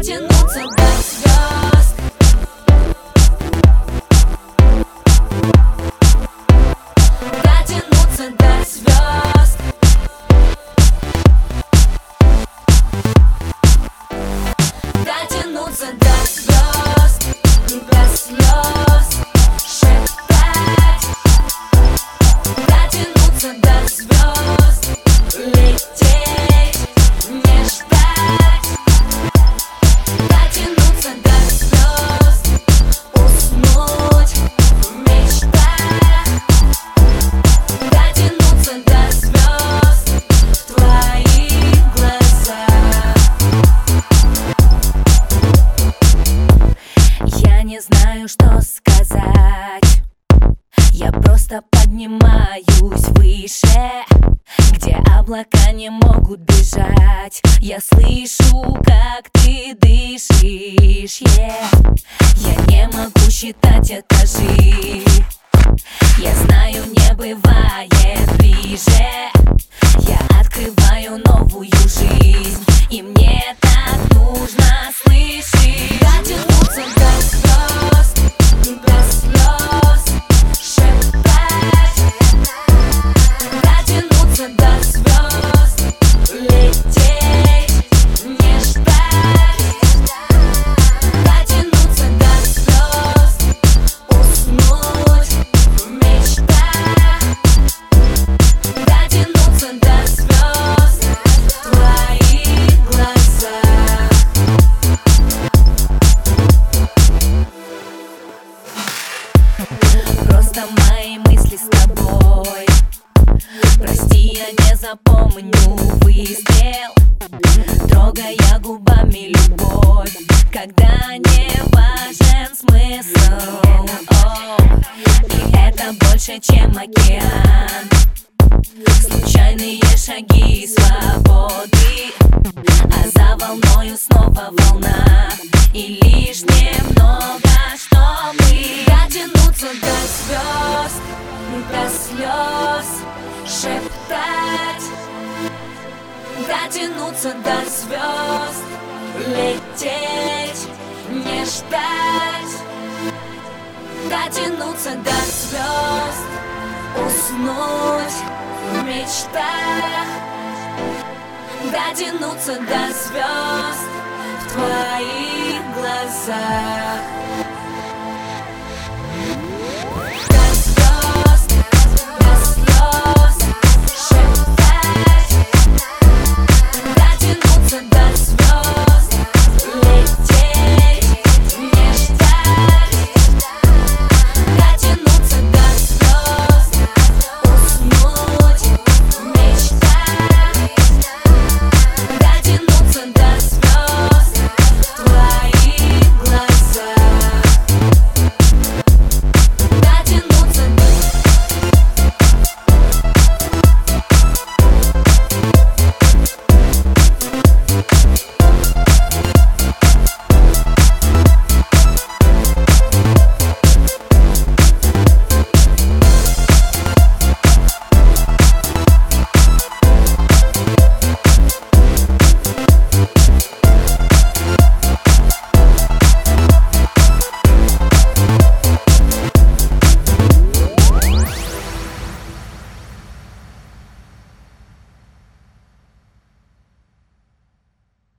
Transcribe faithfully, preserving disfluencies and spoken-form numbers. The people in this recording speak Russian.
дотянуться до звезд, дотянуться до звезд, дотянуться до звезд, до слез шептать, дотянуться до звезд, лететь, не ждать, дотянуться до звезд, уснуть в мечтах, дотянуться до звезд в твоих глазах. Я не знаю, что сказать, я просто поднимаюсь выше, где облака не могут бежать. Я слышу, как ты дышишь, yeah. Я не могу считать этажи, я знаю, не бывает ближе. Я открываю новую жизнь, и мне так нужно слышать. Дотянуться до звезд, до слез шептать, дотянуться до звезд, лететь, не ждать, дотянуться до звезд, уснуть в мечтах, дотянуться до звезд в твоих глазах. Просто мои мысли с тобой, прости, я не запомню выстрел, трогая губами любовь, когда не важен смысл. О, и это больше, чем океан, случайные шаги свободы, а за волною снова волна, и лишь немного, чтобы дотянуться до звезд, до слез шептать, дотянуться до звезд, лететь, не ждать, дотянуться до звезд, уснуть в мечтах, дотянуться до звезд в твоих глазах.